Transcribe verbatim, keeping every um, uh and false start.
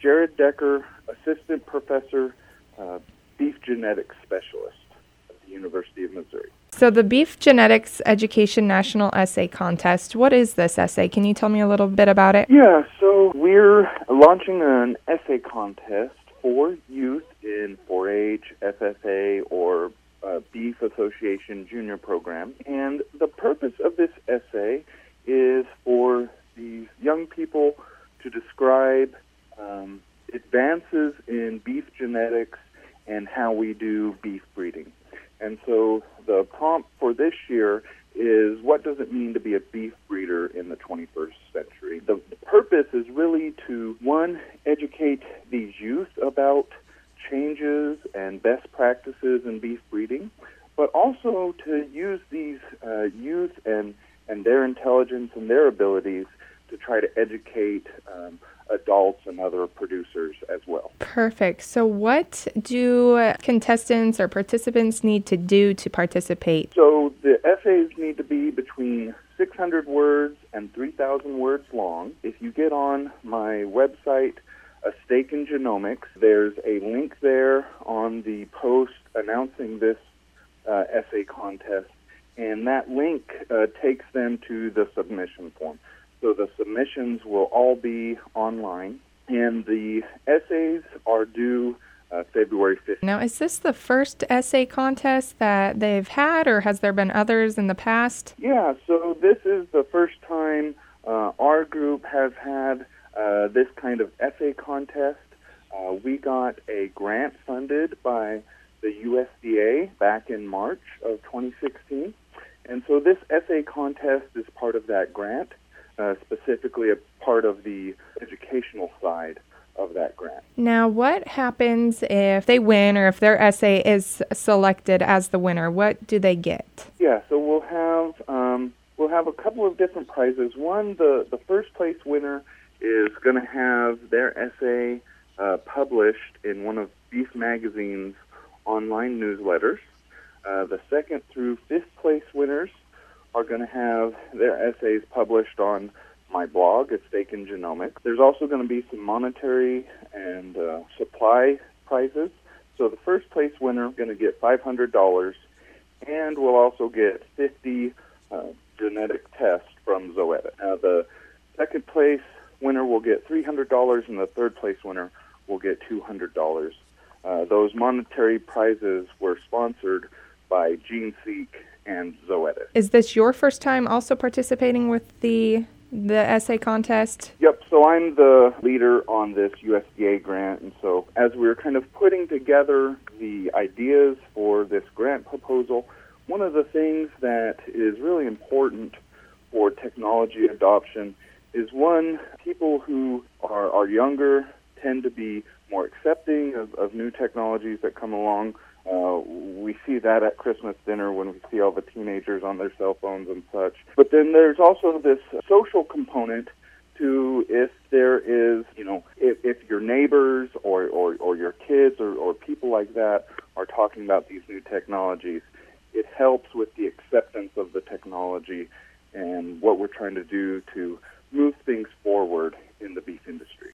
Jared Decker, Assistant Professor, uh, Beef Genetics Specialist at the University of Missouri. So the Beef Genetics Education National Essay Contest, what is this essay? Can you tell me a little bit about it? Yeah, so we're launching an essay contest for youth in four H, F F A, or uh, Beef Association Junior Program. And the purpose of this essay is for these young people to describe um, advances in beef genetics and how we do beef breeding. And so the prompt for this year is, what does it mean to be a beef breeder in the twenty-first century? The purpose is really to, one, educate these youth about changes and best practices in beef breeding, but also to use these uh, youth and, and their intelligence and their abilities to try to educate um, adults and other producers as well. Perfect. So what do contestants or participants need to do to participate? So the essays need to be between six hundred words and three thousand words long. If you get on my website, A Stake in Genomics, there's a link there on the post announcing this uh, essay contest, and that link uh, takes them to the submission form. So the submissions will all be online, and the essays are due uh, February fifteenth. Now, is this the first essay contest that they've had, or has there been others in the past? Yeah, so this is the first time uh, our group has had uh, this kind of essay contest. Uh, we got a grant funded by the U S D A back in March of twenty sixteen, and so this essay contest is part of that grant. Uh, specifically a part of the educational side of that grant. Now, what happens if they win or if their essay is selected as the winner? What do they get? Yeah, so we'll have um, we'll have a couple of different prizes. One, the, the first place winner is going to have their essay uh, published in one of Beef Magazine's online newsletters. Uh, the second through fifth place winners are going to have their essays published on my blog, A Stake in Genomics. There's also going to be some monetary and uh, supply prizes. So the first place winner is going to get five hundred dollars, and we'll also get fifty uh, genetic tests from Zoetis. Now, the second place winner will get three hundred dollars, and the third place winner will get two hundred dollars. Uh, those monetary prizes were sponsored by GeneSeek and Zoetis. Is this your first time also participating with the the essay contest? Yep, so I'm the leader on this U S D A grant, and so as we were kind of putting together the ideas for this grant proposal, one of the things that is really important for technology adoption is, one, people who are, are younger tend to be more accepting of, of new technologies that come along. Uh, we see that at Christmas dinner when we see all the teenagers on their cell phones and such. But then there's also this social component to, if there is, you know, if, if your neighbors or, or, or your kids or, or people like that are talking about these new technologies, it helps with the acceptance of the technology and what we're trying to do to move things forward in the beef industry.